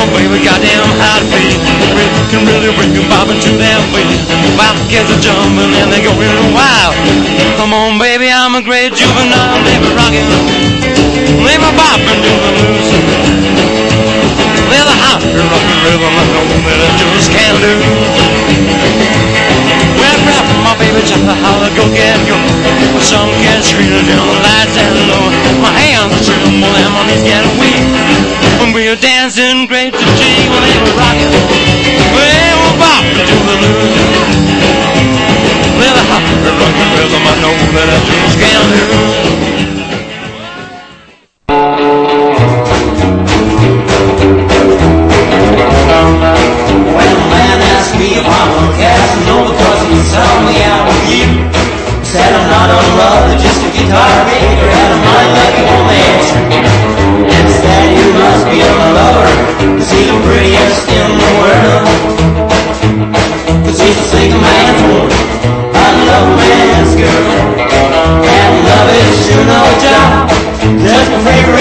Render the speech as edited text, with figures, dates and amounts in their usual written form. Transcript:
my baby, goddamn how to feel. Can really bring you bobbing to their feet. While the kids are jumping and they're going wild. Come on, baby, I'm a great juvenile. They be rocking, they be bopping to the blues. They're the hot rockin' rhythm I know that I just can't lose. Rap, my baby, just a holler, go get go. My song gets screaming down the lights and low. My hands tremble and my knees get weak. When we were dancing great to G, when they were rocking, they were bopping to the blues. They're the hot rockin' rhythm I know that I just can't lose. Sell me out with you. Said I'm not a lover, just a guitar maker, and a mind like a woman. Instead you must be a lover, 'cause he's the prettiest in the world. 'Cause he's a single man's woman, a love man's girl. And love is sure no job, just my favorite